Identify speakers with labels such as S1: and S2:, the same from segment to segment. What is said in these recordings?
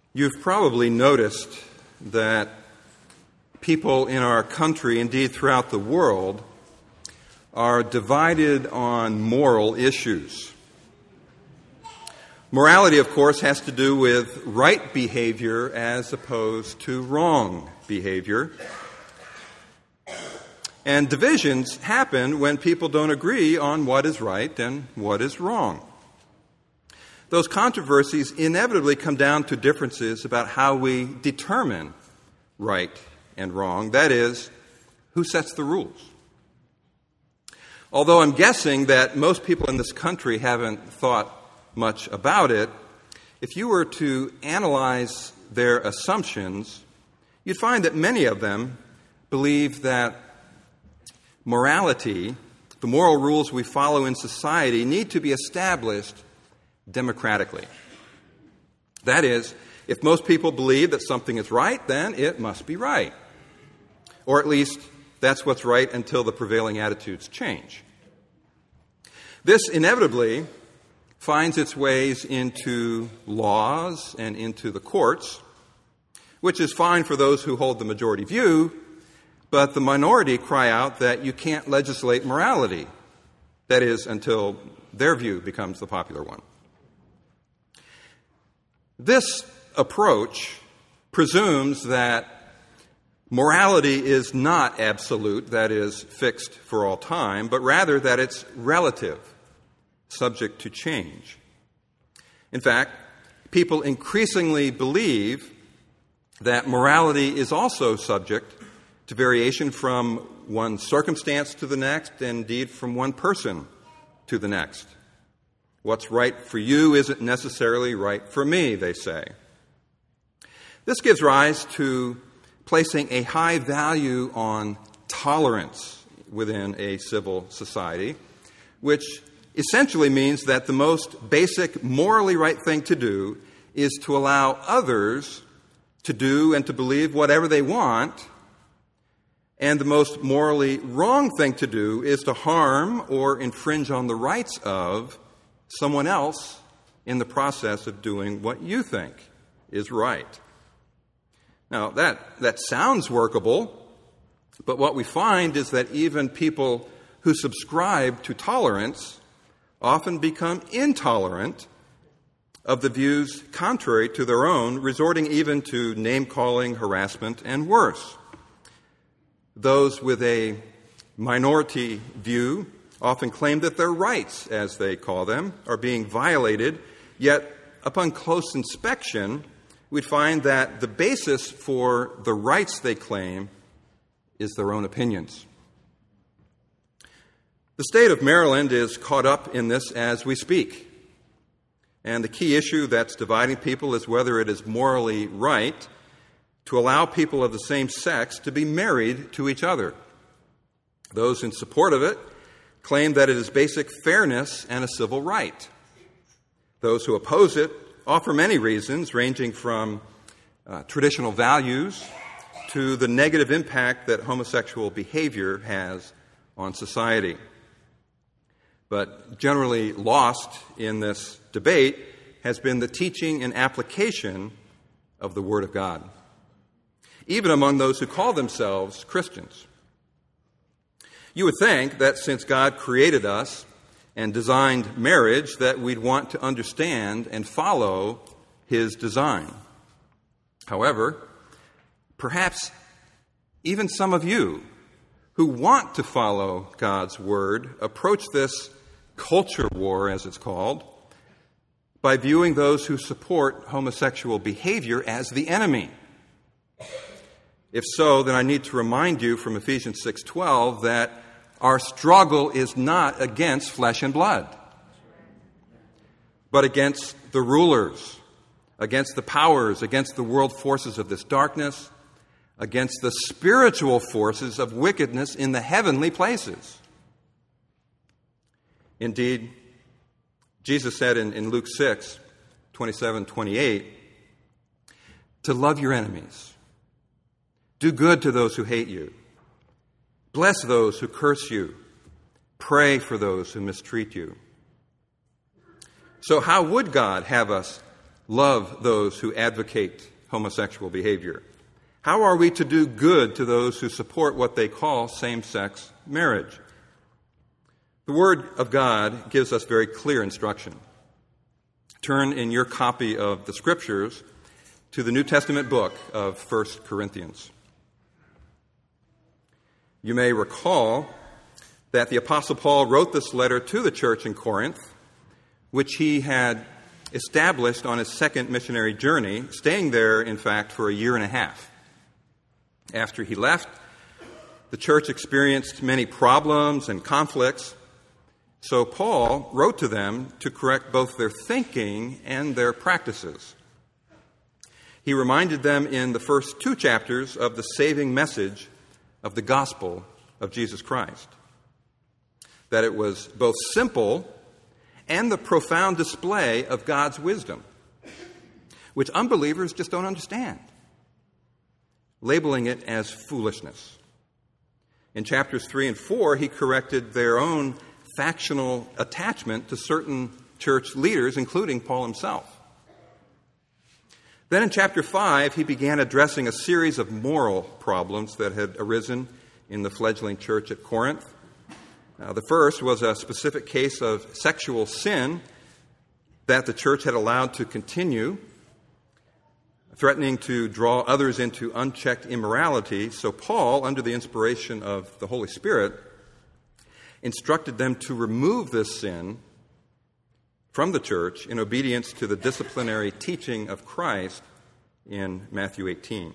S1: You've probably noticed that people in our country, indeed throughout the world, are divided on moral issues. Morality, of course, has to do with right behavior as opposed to wrong behavior. And divisions happen when people don't agree on what is right and what is wrong. Those controversies inevitably come down to differences about how we determine right and wrong. That is, who sets the rules. Although I'm guessing that most people in this country haven't thought much about it, if you were to analyze their assumptions, you'd find that many of them believe that morality, the moral rules we follow in society, need to be established democratically. That is, if most people believe that something is right, then it must be right. Or at least that's what's right until the prevailing attitudes change. This inevitably finds its ways into laws and into the courts, which is fine for those who hold the majority view, but the minority cry out that you can't legislate morality. That is, until their view becomes the popular one. This approach presumes that morality is not absolute, that is, fixed for all time, but rather that it's relative, subject to change. In fact, people increasingly believe that morality is also subject to variation from one circumstance to the next, and indeed from one person to the next. What's right for you isn't necessarily right for me, they say. This gives rise to placing a high value on tolerance within a civil society, which essentially means that the most basic morally right thing to do is to allow others to do and to believe whatever they want, and the most morally wrong thing to do is to harm or infringe on the rights of someone else in the process of doing what you think is right. Now, that sounds workable, but what we find is that even people who subscribe to tolerance often become intolerant of the views contrary to their own, resorting even to name-calling, harassment, and worse. Those with a minority view often claim that their rights, as they call them, are being violated, yet upon close inspection, we'd find that the basis for the rights they claim is their own opinions. The state of Maryland is caught up in this as we speak. And the key issue that's dividing people is whether it is morally right to allow people of the same sex to be married to each other. Those in support of it claim that it is basic fairness and a civil right. Those who oppose it offer many reasons, ranging from traditional values to the negative impact that homosexual behavior has on society. But generally lost in this debate has been the teaching and application of the Word of God, even among those who call themselves Christians. You would think that since God created us and designed marriage, that we'd want to understand and follow His design. However, perhaps even some of you who want to follow God's Word approach this culture war, as it's called, by viewing those who support homosexual behavior as the enemy. If so, then I need to remind you from Ephesians 6:12 that our struggle is not against flesh and blood, but against the rulers, against the powers, against the world forces of this darkness, against the spiritual forces of wickedness in the heavenly places. Indeed, Jesus said in Luke 6:27-28, to love your enemies, do good to those who hate you, bless those who curse you, pray for those who mistreat you. So how would God have us love those who advocate homosexual behavior? How are we to do good to those who support what they call same-sex marriage? The Word of God gives us very clear instruction. Turn in your copy of the Scriptures to the New Testament book of 1 Corinthians. You may recall that the Apostle Paul wrote this letter to the church in Corinth, which he had established on his second missionary journey, staying there, in fact, for a year and a half. After he left, the church experienced many problems and conflicts, so Paul wrote to them to correct both their thinking and their practices. He reminded them in the first 2 chapters of the saving message of the gospel of Jesus Christ, that it was both simple and the profound display of God's wisdom, which unbelievers just don't understand, labeling it as foolishness. In chapters 3 and 4, he corrected their own factional attachment to certain church leaders, including Paul himself. Then in chapter 5, he began addressing a series of moral problems that had arisen in the fledgling church at Corinth. The first was a specific case of sexual sin that the church had allowed to continue, threatening to draw others into unchecked immorality. So Paul, under the inspiration of the Holy Spirit, instructed them to remove this sin from the church in obedience to the disciplinary teaching of Christ in Matthew 18.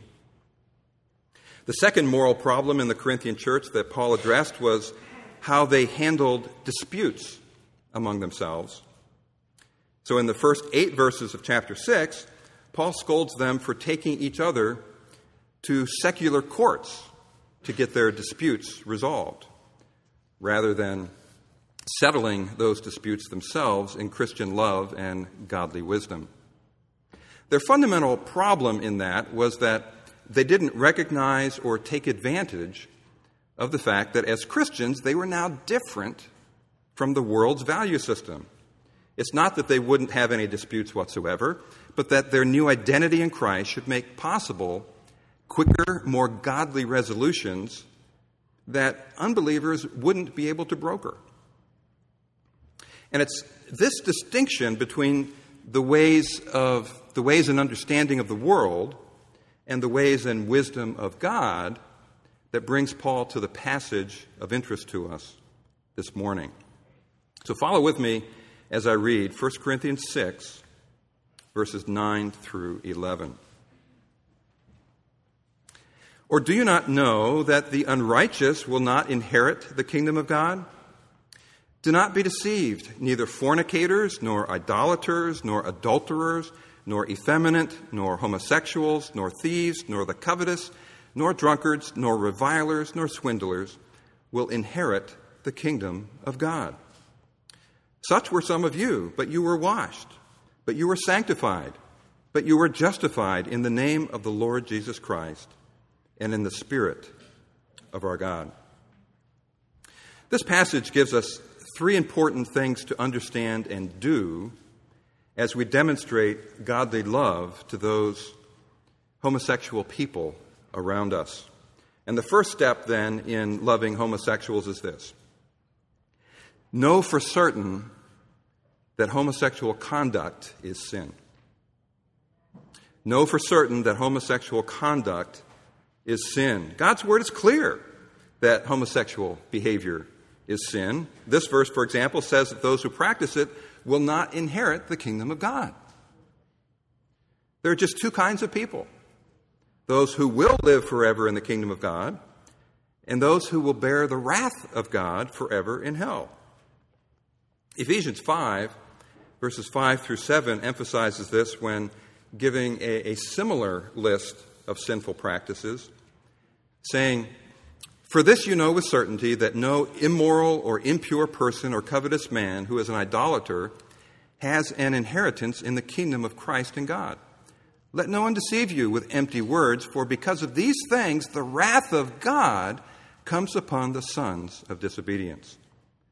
S1: The second moral problem in the Corinthian church that Paul addressed was how they handled disputes among themselves. So in the first 8 verses of chapter 6, Paul scolds them for taking each other to secular courts to get their disputes resolved, rather than settling those disputes themselves in Christian love and godly wisdom. Their fundamental problem in that was that they didn't recognize or take advantage of the fact that as Christians, they were now different from the world's value system. It's not that they wouldn't have any disputes whatsoever, but that their new identity in Christ should make possible quicker, more godly resolutions that unbelievers wouldn't be able to broker. And it's this distinction between the ways and understanding of the world and the ways and wisdom of God that brings Paul to the passage of interest to us this morning. So follow with me as I read 1 Corinthians 6, verses 9 through 11. Or do you not know that the unrighteous will not inherit the kingdom of God? Do not be deceived. Neither fornicators, nor idolaters, nor adulterers, nor effeminate, nor homosexuals, nor thieves, nor the covetous, nor drunkards, nor revilers, nor swindlers will inherit the kingdom of God. Such were some of you, but you were washed, but you were sanctified, but you were justified in the name of the Lord Jesus Christ and in the Spirit of our God. This passage gives us 3 important things to understand and do as we demonstrate godly love to those homosexual people around us. And the first step then in loving homosexuals is this: know for certain that homosexual conduct is sin. Know for certain that homosexual conduct is sin. God's word is clear that homosexual behavior is sin. This verse, for example, says that those who practice it will not inherit the kingdom of God. There are just 2 kinds of people: those who will live forever in the kingdom of God and those who will bear the wrath of God forever in hell. Ephesians 5, verses 5 through 7 emphasizes this when giving a similar list of sinful practices, saying, "For this you know with certainty that no immoral or impure person or covetous man who is an idolater has an inheritance in the kingdom of Christ and God. Let no one deceive you with empty words, for because of these things the wrath of God comes upon the sons of disobedience.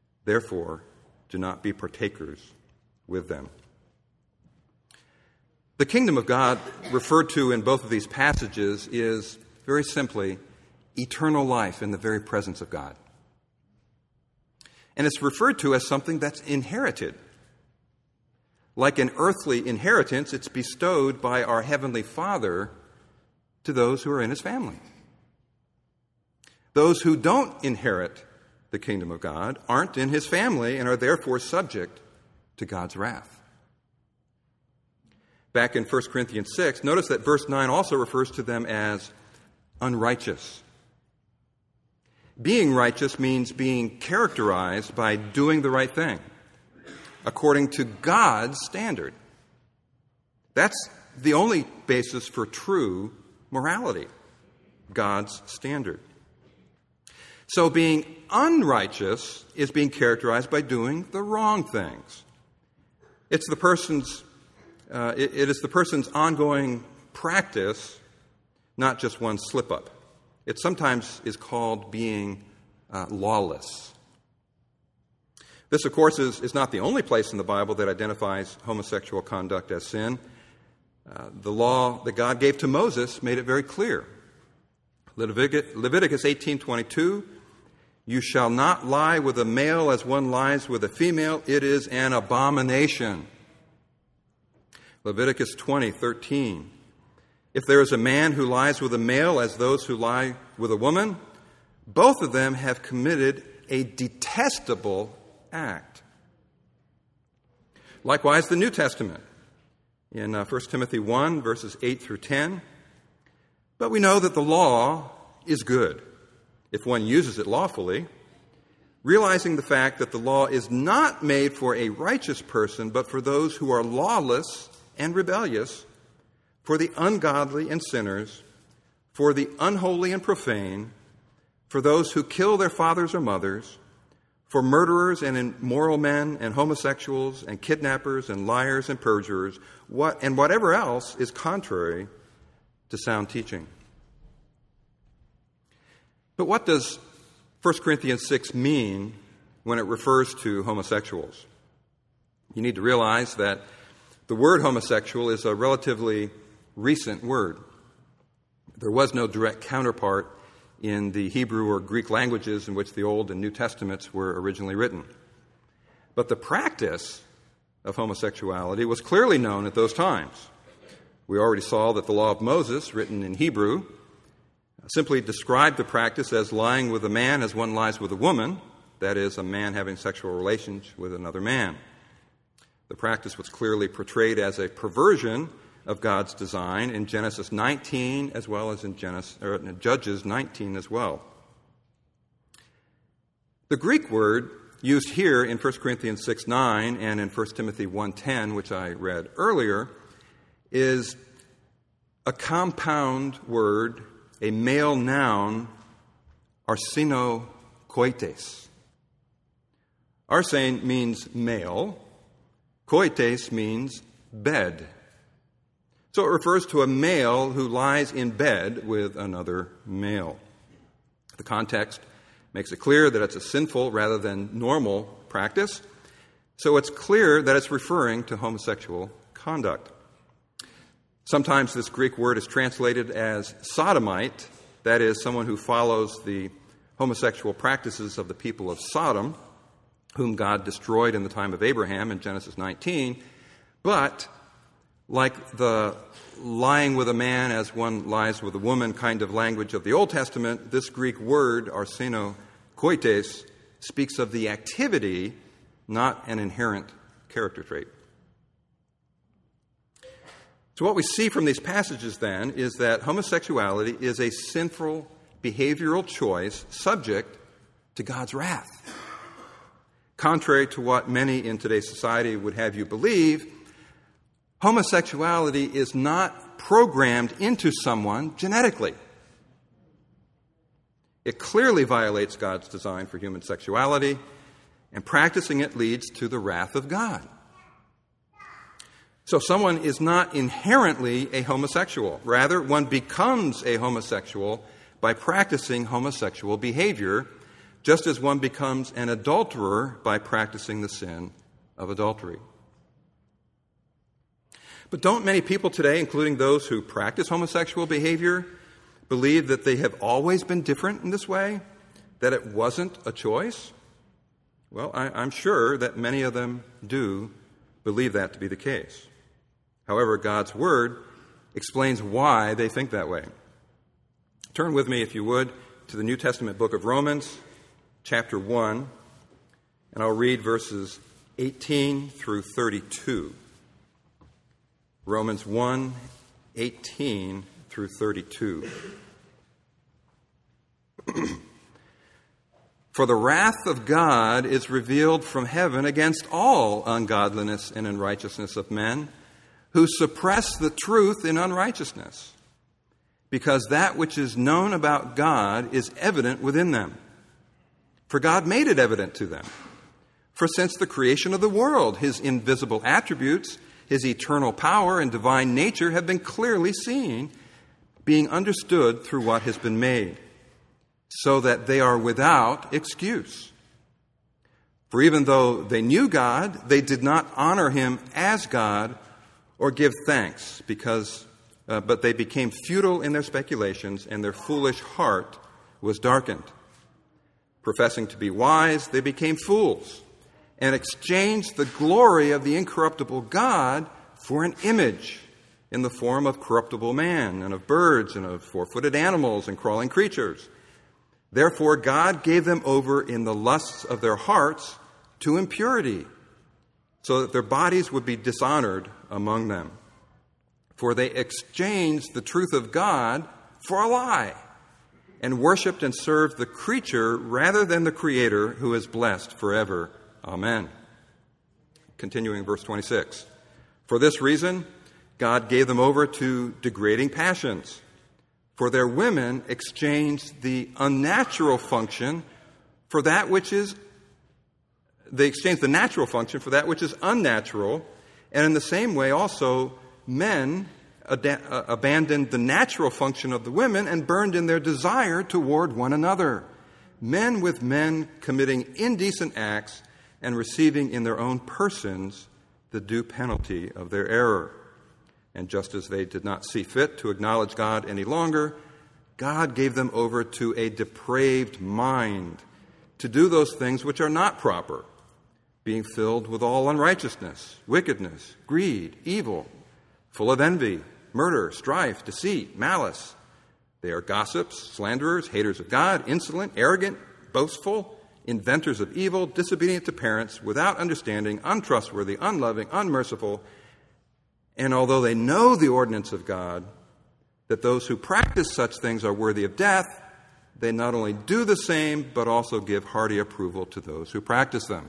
S1: Therefore, do not be partakers with them." The kingdom of God referred to in both of these passages is, very simply, eternal life in the very presence of God. And it's referred to as something that's inherited. Like an earthly inheritance, it's bestowed by our Heavenly Father to those who are in His family. Those who don't inherit the kingdom of God aren't in His family and are therefore subject to God's wrath. Back in 1 Corinthians 6, notice that verse 9 also refers to them as unrighteous. Being righteous means being characterized by doing the right thing according to God's standard. That's the only basis for true morality, God's standard. So being unrighteous is being characterized by doing the wrong things. It is the person's ongoing practice, not just one slip-up. It sometimes is called being lawless. This, of course, is not the only place in the Bible that identifies homosexual conduct as sin. The law that God gave to Moses made it very clear. Leviticus 18:22, "You shall not lie with a male as one lies with a female. It is an abomination." Leviticus 20:13, "If there is a man who lies with a male as those who lie with a woman, both of them have committed a detestable act." Likewise, the New Testament in 1 Timothy 1, verses 8 through 10. "But we know that the law is good if one uses it lawfully, realizing the fact that the law is not made for a righteous person, but for those who are lawless and rebellious, for the ungodly and sinners, for the unholy and profane, for those who kill their fathers or mothers, for murderers and immoral men and homosexuals and kidnappers and liars and perjurers, and whatever else is contrary to sound teaching." But what does 1 Corinthians 6 mean when it refers to homosexuals? You need to realize that the word homosexual is a relatively recent word. There was no direct counterpart in the Hebrew or Greek languages in which the Old and New Testaments were originally written. But the practice of homosexuality was clearly known at those times. We already saw that the law of Moses, written in Hebrew, simply described the practice as lying with a man as one lies with a woman, that is, a man having sexual relations with another man. The practice was clearly portrayed as a perversion of God's design in Genesis 19 as well as in Judges 19 as well. The Greek word used here in 1 Corinthians 6:9 and in 1 Timothy 1:10, which I read earlier, is a compound word, a male noun, arsenokoites. Arsene means male. Koites means bed. So it refers to a male who lies in bed with another male. The context makes it clear that it's a sinful rather than normal practice. So it's clear that it's referring to homosexual conduct. Sometimes this Greek word is translated as sodomite, that is, someone who follows the homosexual practices of the people of Sodom, whom God destroyed in the time of Abraham in Genesis 19. But like the lying with a man as one lies with a woman kind of language of the Old Testament, this Greek word, arsenokoites, speaks of the activity, not an inherent character trait. So what we see from these passages, then, is that homosexuality is a sinful behavioral choice subject to God's wrath. Contrary to what many in today's society would have you believe, homosexuality is not programmed into someone genetically. It clearly violates God's design for human sexuality, and practicing it leads to the wrath of God. So someone is not inherently a homosexual. Rather, one becomes a homosexual by practicing homosexual behavior, just as one becomes an adulterer by practicing the sin of adultery. But don't many people today, including those who practice homosexual behavior, believe that they have always been different in this way, that it wasn't a choice? Well, I'm sure that many of them do believe that to be the case. However, God's Word explains why they think that way. Turn with me, if you would, to the New Testament book of Romans, chapter 1, and I'll read verses 18 through 32. Romans 1, 18 through 32. For the wrath of God is revealed from heaven against all ungodliness and unrighteousness of men, who suppress the truth in unrighteousness, because that which is known about God is evident within them. For God made it evident to them. For since the creation of the world, his invisible attributes, his eternal power and divine nature have been clearly seen, being understood through what has been made, so that they are without excuse. For even though they knew God, they did not honor him as God or give thanks, but they became futile in their speculations, and their foolish heart was darkened. Professing to be wise, they became fools, and exchanged the glory of the incorruptible God for an image in the form of corruptible man, and of birds, and of four-footed animals, and crawling creatures. Therefore God gave them over in the lusts of their hearts to impurity, so that their bodies would be dishonored among them. For they exchanged the truth of God for a lie, and worshipped and served the creature rather than the Creator, who is blessed forever. Amen. Continuing verse 26. For this reason, God gave them over to degrading passions. For their women exchanged the unnatural function for that which is, they exchanged the natural function for that which is unnatural. And in the same way also, men abandoned the natural function of the women and burned in their desire toward one another. Men with men committing indecent acts and receiving in their own persons the due penalty of their error. And just as they did not see fit to acknowledge God any longer, God gave them over to a depraved mind to do those things which are not proper, being filled with all unrighteousness, wickedness, greed, evil, full of envy, murder, strife, deceit, malice. They are gossips, slanderers, haters of God, insolent, arrogant, boastful, inventors of evil, disobedient to parents, without understanding, untrustworthy, unloving, unmerciful. And although they know the ordinance of God, that those who practice such things are worthy of death, they not only do the same, but also give hearty approval to those who practice them.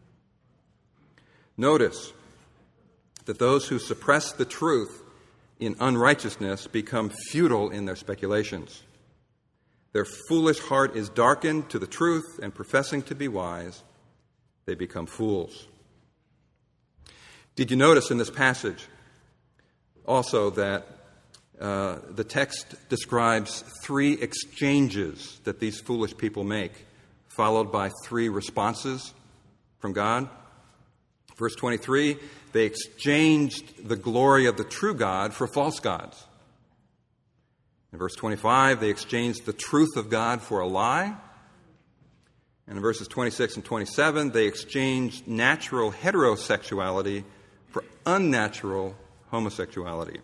S1: Notice that those who suppress the truth in unrighteousness become futile in their speculations. Their foolish heart is darkened to the truth, and professing to be wise, they become fools. Did you notice in this passage also that the text describes 3 exchanges that these foolish people make, followed by 3 responses from God? Verse 23, they exchanged the glory of the true God for false gods. In verse 25, they exchanged the truth of God for a lie. And in verses 26 and 27, they exchanged natural heterosexuality for unnatural homosexuality.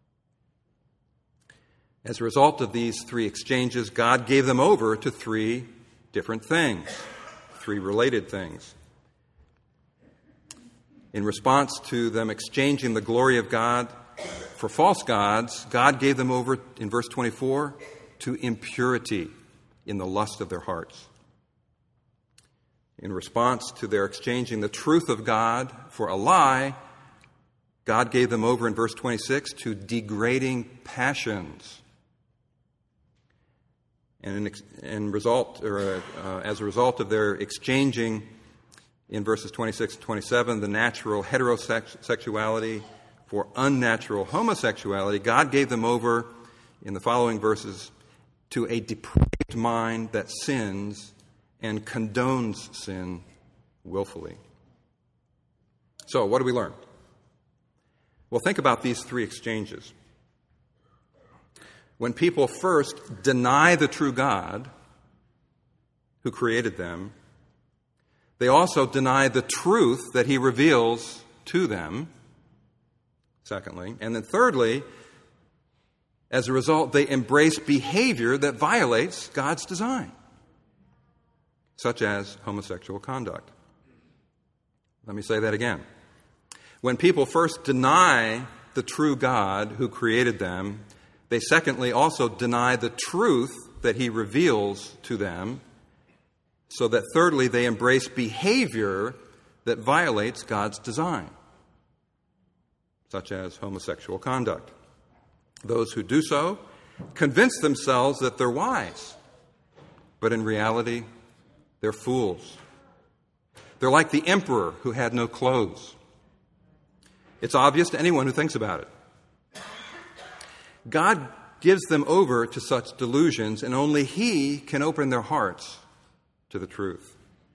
S1: As a result of these 3 exchanges, God gave them over to 3 different things, 3 related things. In response to them exchanging the glory of God for false gods, God gave them over, in verse 24, to impurity in the lust of their hearts. In response to their exchanging the truth of God for a lie, God gave them over in verse 26 to degrading passions. And as a result of their exchanging in verses 26 and 27, the natural heterosexuality for unnatural homosexuality, God gave them over in the following verses to a depraved mind that sins and condones sin willfully. So, what do we learn? Well, think about these three exchanges. When people first deny the true God who created them, they also deny the truth that he reveals to them, secondly. And then thirdly, as a result, they embrace behavior that violates God's design, such as homosexual conduct. Let me say that again. When people first deny the true God who created them, they secondly also deny the truth that he reveals to them, so that thirdly they embrace behavior that violates God's design, such as homosexual conduct. Those who do so convince themselves that they're wise, but in reality, they're fools. They're like the emperor who had no clothes. It's obvious to anyone who thinks about it. God gives them over to such delusions, and only he can open their hearts to the truth.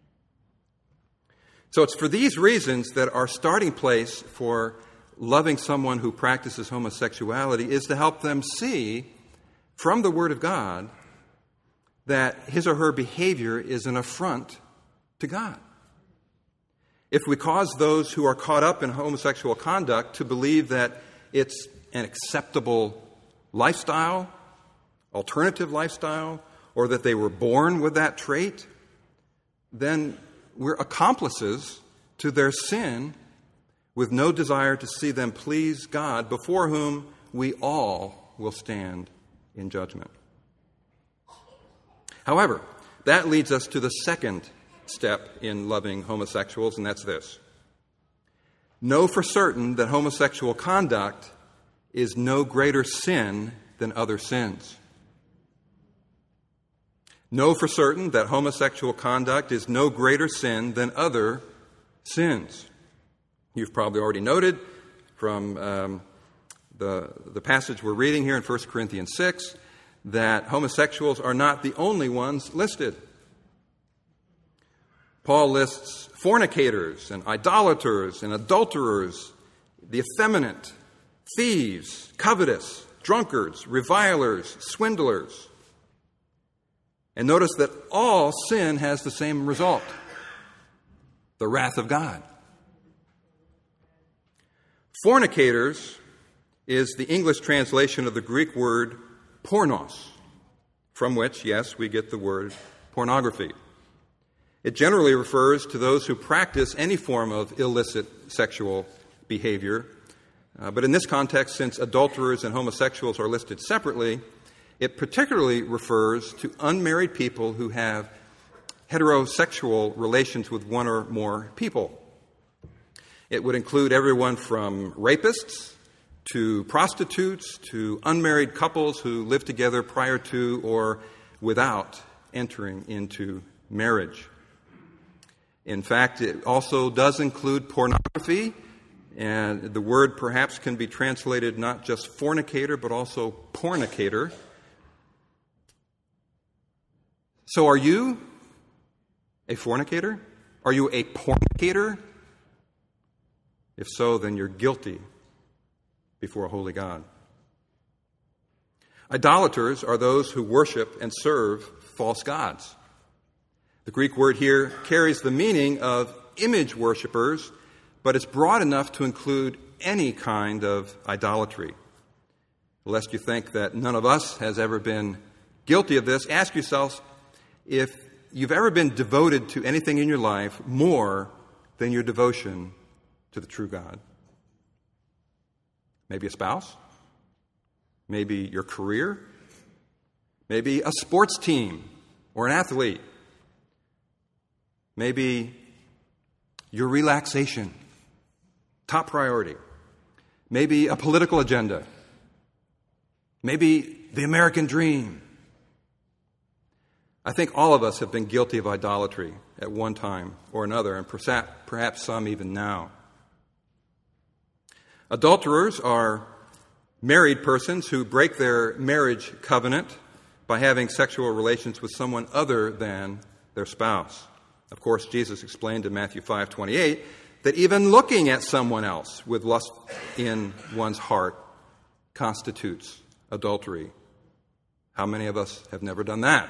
S1: So it's for these reasons that our starting place for loving someone who practices homosexuality is to help them see from the Word of God that his or her behavior is an affront to God. If we cause those who are caught up in homosexual conduct to believe that it's an acceptable lifestyle, alternative lifestyle, or that they were born with that trait, then we're accomplices to their sin with no desire to see them please God, before whom we all will stand in judgment. However, that leads us to the second step in loving homosexuals, and that's this. Know for certain that homosexual conduct is no greater sin than other sins. Know for certain that homosexual conduct is no greater sin than other sins. You've probably already noted from the passage we're reading here in 1 Corinthians 6 that homosexuals are not the only ones listed. Paul lists fornicators and idolaters and adulterers, the effeminate, thieves, covetous, drunkards, revilers, swindlers. And notice that all sin has the same result: the wrath of God. Fornicators is the English translation of the Greek word pornos, from which, yes, we get the word pornography. It generally refers to those who practice any form of illicit sexual behavior. But in this context, since adulterers and homosexuals are listed separately, it particularly refers to unmarried people who have heterosexual relations with one or more people. It would include everyone from rapists to prostitutes to unmarried couples who live together prior to or without entering into marriage. In fact, it also does include pornography, and the word perhaps can be translated not just fornicator, but also pornicator. So are you a fornicator? Are you a pornicator? If so, then you're guilty before a holy God. Idolaters are those who worship and serve false gods. The Greek word here carries the meaning of image worshipers, but it's broad enough to include any kind of idolatry. Lest you think that none of us has ever been guilty of this, ask yourselves if you've ever been devoted to anything in your life more than your devotion to the true God. Maybe a spouse, maybe your career, maybe a sports team or an athlete, maybe your relaxation, top priority, maybe a political agenda, maybe the American dream. I think all of us have been guilty of idolatry at one time or another, and perhaps some even now. Adulterers are married persons who break their marriage covenant by having sexual relations with someone other than their spouse. Of course, Jesus explained in Matthew 5:28 that even looking at someone else with lust in one's heart constitutes adultery. How many of us have never done that?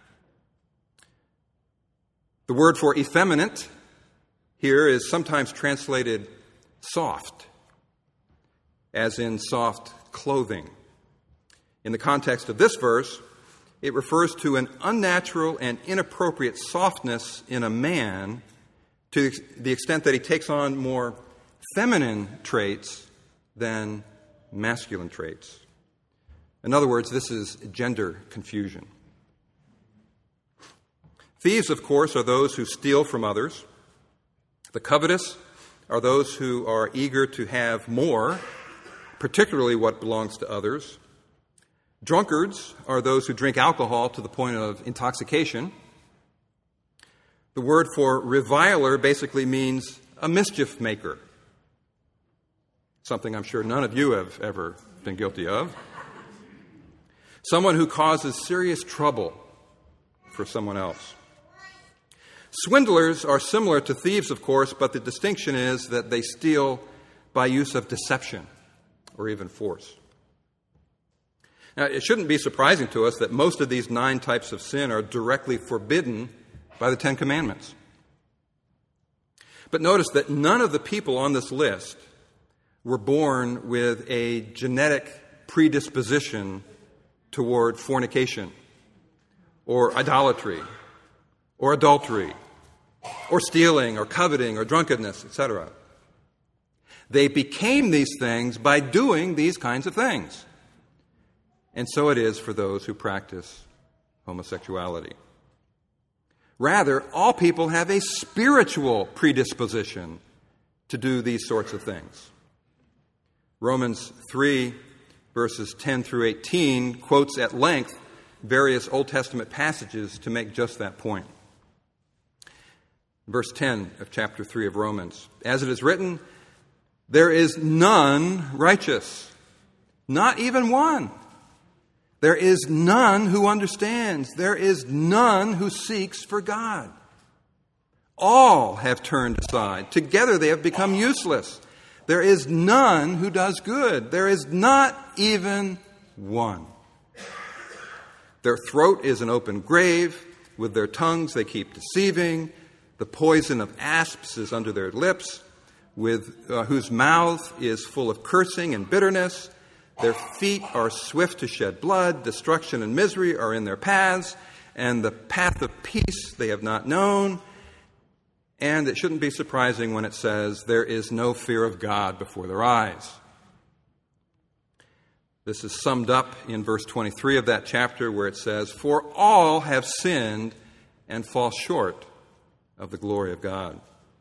S1: The word for effeminate here is sometimes translated soft, as in soft clothing. In the context of this verse, it refers to an unnatural and inappropriate softness in a man to the extent that he takes on more feminine traits than masculine traits. In other words, this is gender confusion. Thieves, of course, are those who steal from others. The covetous are those who are eager to have more, particularly what belongs to others. Drunkards are those who drink alcohol to the point of intoxication. The word for reviler basically means a mischief maker, something I'm sure none of you have ever been guilty of. Someone who causes serious trouble for someone else. Swindlers are similar to thieves, of course, but the distinction is that they steal by use of deception or even force. Now, it shouldn't be surprising to us that most of these 9 types of sin are directly forbidden by the 10 Commandments. But notice that none of the people on this list were born with a genetic predisposition toward fornication or idolatry or adultery or stealing or coveting or drunkenness, etc. They became these things by doing these kinds of things. And so it is for those who practice homosexuality. Rather, all people have a spiritual predisposition to do these sorts of things. Romans 3, verses 10 through 18, quotes at length various Old Testament passages to make just that point. Verse 10 of chapter 3 of Romans, as it is written, there is none righteous, not even one. There is none who understands. There is none who seeks for God. All have turned aside. Together they have become useless. There is none who does good. There is not even one. Their throat is an open grave. With their tongues they keep deceiving. The poison of asps is under their lips, with whose mouth is full of cursing and bitterness. Their feet are swift to shed blood. Destruction and misery are in their paths, and the path of peace they have not known. And it shouldn't be surprising when it says, there is no fear of God before their eyes. This is summed up in verse 23 of that chapter where it says, for all have sinned and fall short of the glory of God.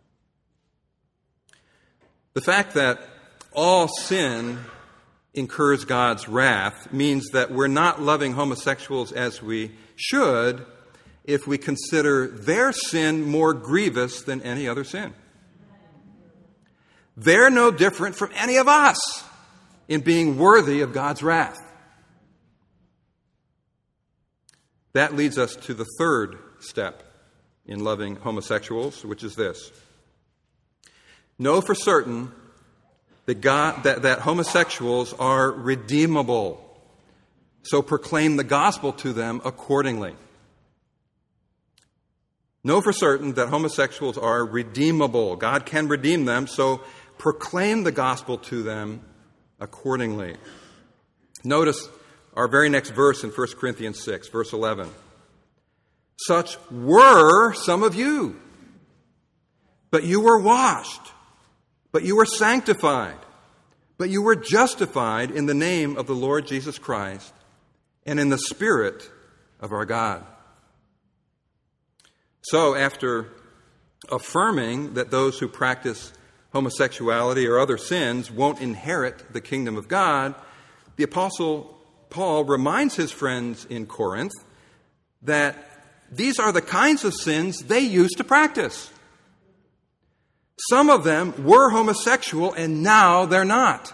S1: The fact that all sin incurs God's wrath means that we're not loving homosexuals as we should if we consider their sin more grievous than any other sin. They're no different from any of us in being worthy of God's wrath. That leads us to the third step in loving homosexuals, which is this. Know for certain that homosexuals are redeemable. So proclaim the gospel to them accordingly. Know for certain that homosexuals are redeemable. God can redeem them, so proclaim the gospel to them accordingly. Notice our very next verse in 1 Corinthians 6, verse 11. Such were some of you, but you were washed. But you were sanctified, but you were justified in the name of the Lord Jesus Christ and in the Spirit of our God. So, after affirming that those who practice homosexuality or other sins won't inherit the kingdom of God, the Apostle Paul reminds his friends in Corinth that these are the kinds of sins they used to practice. Some of them were homosexual, and now they're not.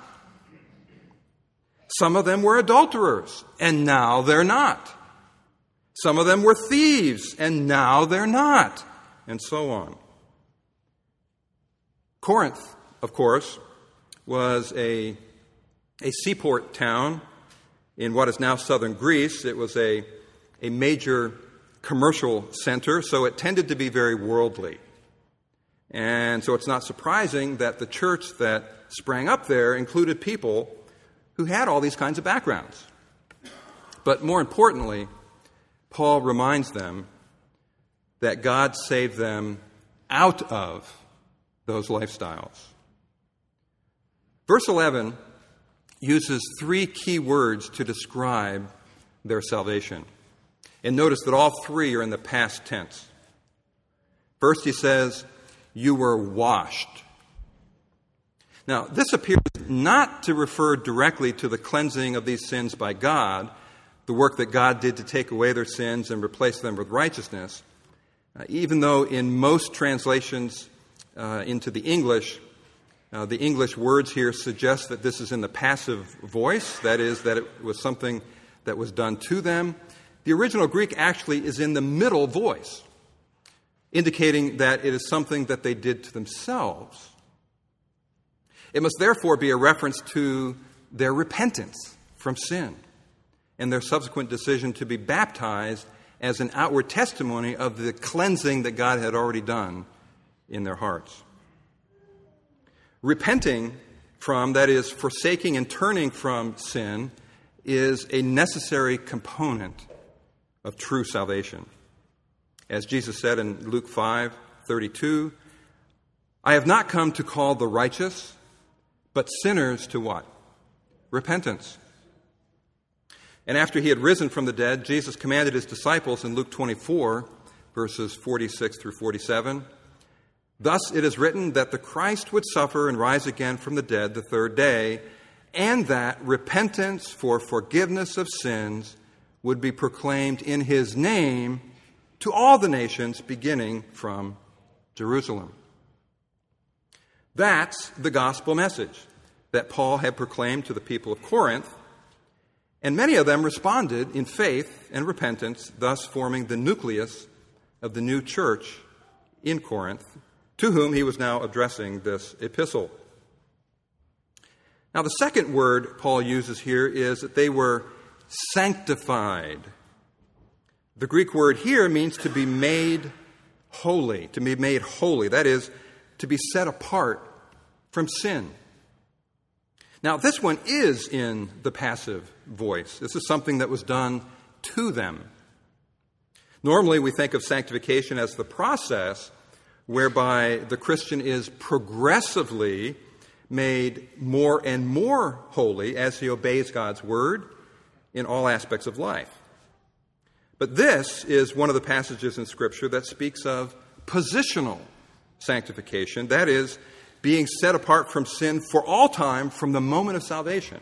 S1: Some of them were adulterers, and now they're not. Some of them were thieves, and now they're not, and so on. Corinth, of course, was a seaport town in what is now southern Greece. It was a major commercial center, so it tended to be very worldly. And so it's not surprising that the church that sprang up there included people who had all these kinds of backgrounds. But more importantly, Paul reminds them that God saved them out of those lifestyles. Verse 11 uses three key words to describe their salvation. And notice that all three are in the past tense. First, he says, "You were washed." Now, this appears not to refer directly to the cleansing of these sins by God, the work that God did to take away their sins and replace them with righteousness, even though in most translations into the English words here suggest that this is in the passive voice, that is, that it was something that was done to them. The original Greek actually is in the middle voice, indicating that it is something that they did to themselves. It must therefore be a reference to their repentance from sin and their subsequent decision to be baptized as an outward testimony of the cleansing that God had already done in their hearts. Repenting from, that is, forsaking and turning from sin, is a necessary component of true salvation. As Jesus said in Luke 5:32, "I have not come to call the righteous, but sinners to" what? Repentance. And after he had risen from the dead, Jesus commanded his disciples in Luke 24, verses 46 through 47, "Thus it is written that the Christ would suffer and rise again from the dead the third day, and that repentance for forgiveness of sins would be proclaimed in his name to all the nations, beginning from Jerusalem." That's the gospel message that Paul had proclaimed to the people of Corinth, and many of them responded in faith and repentance, thus forming the nucleus of the new church in Corinth, to whom he was now addressing this epistle. Now, the second word Paul uses here is that they were sanctified. The Greek word here means to be made holy, to be made holy. That is, to be set apart from sin. Now, this one is in the passive voice. This is something that was done to them. Normally, we think of sanctification as the process whereby the Christian is progressively made more and more holy as he obeys God's word in all aspects of life. But this is one of the passages in Scripture that speaks of positional sanctification, that is, being set apart from sin for all time from the moment of salvation,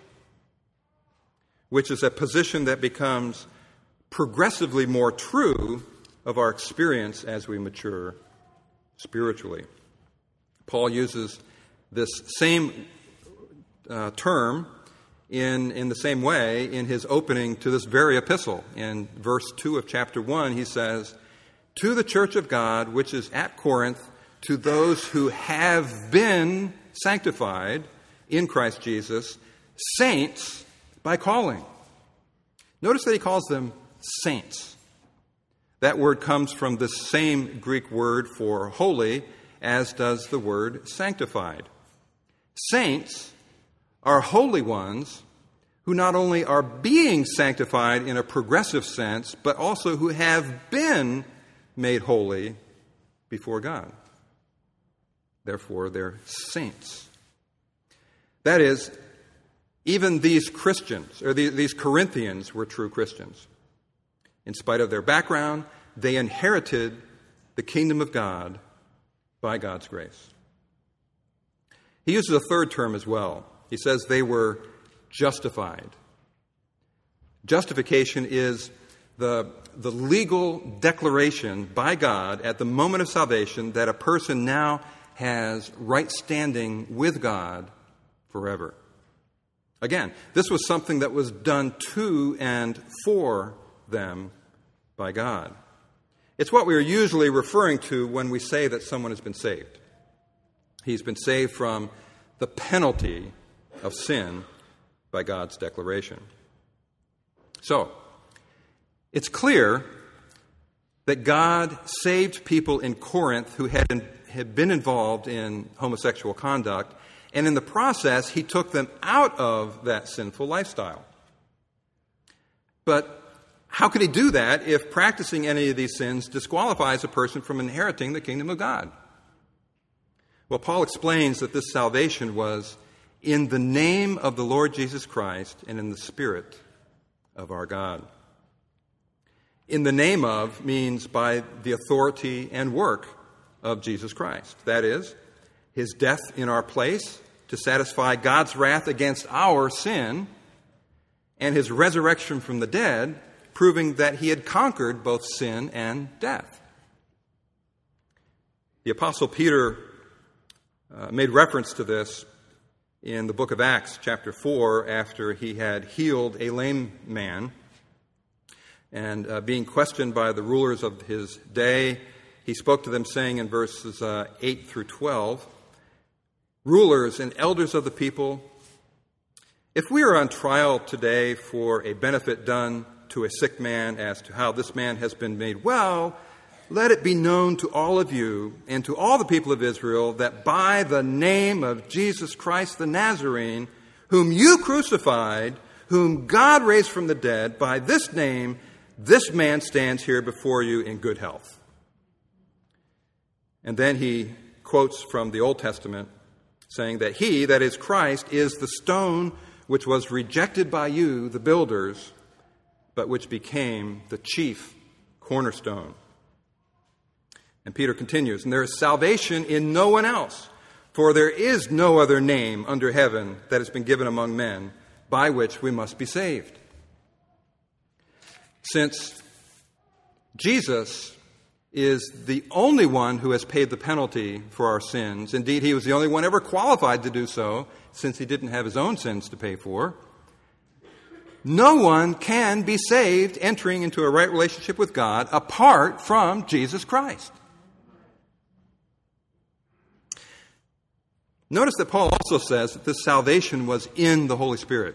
S1: which is a position that becomes progressively more true of our experience as we mature spiritually. Paul uses this same term in the same way in his opening to this very epistle. In verse 2 of chapter 1, he says, "To the church of God, which is at Corinth, to those who have been sanctified in Christ Jesus, saints by calling." Notice that he calls them saints. That word comes from the same Greek word for holy as does the word sanctified. Saints are holy ones who not only are being sanctified in a progressive sense, but also who have been made holy before God. Therefore, they're saints. That is, even these Christians, or these Corinthians, were true Christians. In spite of their background, they inherited the kingdom of God by God's grace. He uses a third term as well. He says they were justified. Justification is the legal declaration by God at the moment of salvation that a person now has right standing with God forever. Again, this was something that was done to and for them by God. It's what we are usually referring to when we say that someone has been saved. He's been saved from the penalty of sin by God's declaration. So, it's clear that God saved people in Corinth who had been involved in homosexual conduct, and in the process, he took them out of that sinful lifestyle. But how could he do that if practicing any of these sins disqualifies a person from inheriting the kingdom of God? Well, Paul explains that this salvation was in the name of the Lord Jesus Christ and in the Spirit of our God. In the name of means by the authority and work of Jesus Christ. That is, his death in our place to satisfy God's wrath against our sin, and his resurrection from the dead, proving that he had conquered both sin and death. The Apostle Peter made reference to this in the book of Acts, chapter 4, after he had healed a lame man. And being questioned by the rulers of his day, he spoke to them, saying in verses 8 through 12, "Rulers and elders of the people, if we are on trial today for a benefit done to a sick man as to how this man has been made well, let it be known to all of you and to all the people of Israel that by the name of Jesus Christ the Nazarene, whom you crucified, whom God raised from the dead, by this name, this man stands here before you in good health." And then he quotes from the Old Testament, saying that he, that is Christ, is the stone which was rejected by you, the builders, but which became the chief cornerstone. And Peter continues, "And there is salvation in no one else, for there is no other name under heaven that has been given among men by which we must be saved." Since Jesus is the only one who has paid the penalty for our sins, indeed he was the only one ever qualified to do so, since he didn't have his own sins to pay for, no one can be saved entering into a right relationship with God apart from Jesus Christ. Notice that Paul also says that this salvation was in the Holy Spirit.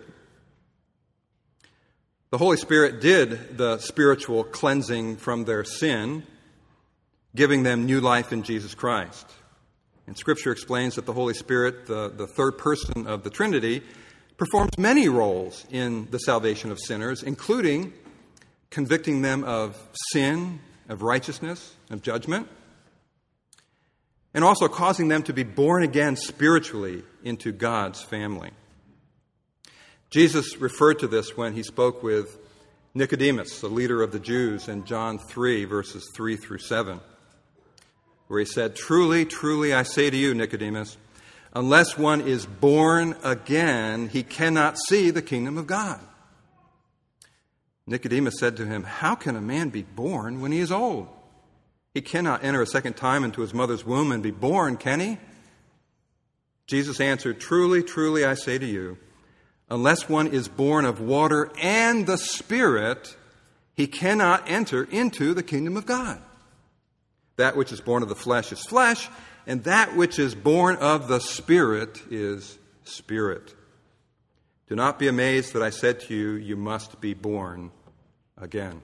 S1: The Holy Spirit did the spiritual cleansing from their sin, giving them new life in Jesus Christ. And Scripture explains that the Holy Spirit, the third person of the Trinity, performs many roles in the salvation of sinners, including convicting them of sin, of righteousness, of judgment, and also causing them to be born again spiritually into God's family. Jesus referred to this when he spoke with Nicodemus, the leader of the Jews, in John 3, verses 3 through 7, where he said, "Truly, truly, I say to you, Nicodemus, unless one is born again, he cannot see the kingdom of God." Nicodemus said to him, "How can a man be born when he is old? He cannot enter a second time into his mother's womb and be born, can he?" Jesus answered, "Truly, truly, I say to you, unless one is born of water and the Spirit, he cannot enter into the kingdom of God. That which is born of the flesh is flesh, and that which is born of the Spirit is spirit. Do not be amazed that I said to you, you must be born again."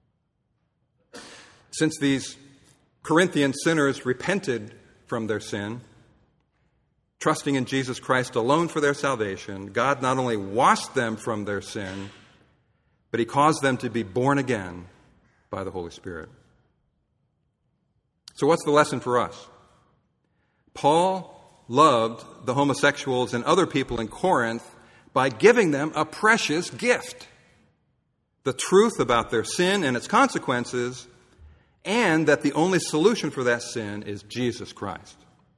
S1: Since these Corinthian sinners repented from their sin, trusting in Jesus Christ alone for their salvation, God not only washed them from their sin, but he caused them to be born again by the Holy Spirit. So what's the lesson for us? Paul loved the homosexuals and other people in Corinth by giving them a precious gift: the truth about their sin and its consequences, and that the only solution for that sin is Jesus Christ.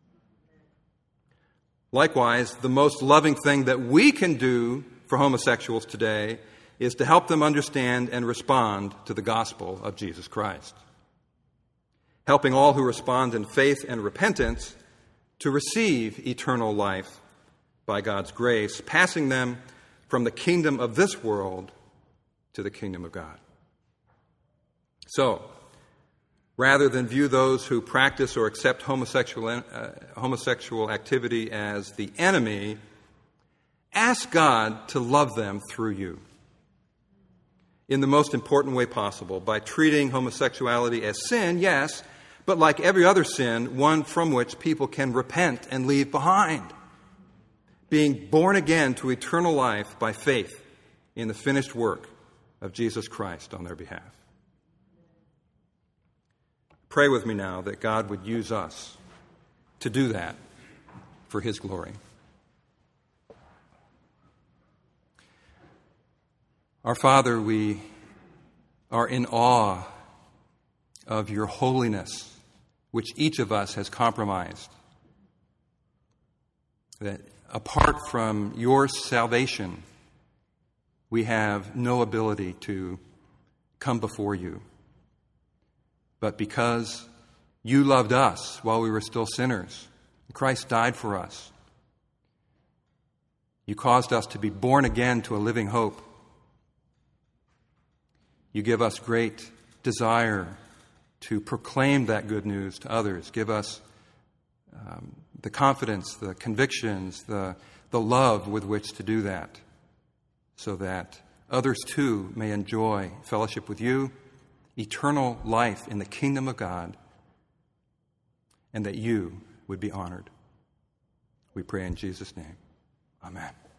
S1: Likewise, the most loving thing that we can do for homosexuals today is to help them understand and respond to the gospel of Jesus Christ, helping all who respond in faith and repentance to receive eternal life by God's grace, passing them from the kingdom of this world to the kingdom of God. So, rather than view those who practice or accept homosexual activity as the enemy, ask God to love them through you in the most important way possible, by treating homosexuality as sin, yes, but like every other sin, one from which people can repent and leave behind, being born again to eternal life by faith in the finished work of Jesus Christ on their behalf. Pray with me now that God would use us to do that for His glory. Our Father, we are in awe of your holiness, which each of us has compromised. That apart from your salvation, we have no ability to come before you. But because you loved us while we were still sinners, Christ died for us. You caused us to be born again to a living hope. You give us great desire to proclaim that good news to others. Give us the confidence, the convictions, the love with which to do that, so that others too may enjoy fellowship with you, eternal life in the kingdom of God, and that you would be honored. We pray in Jesus' name. Amen.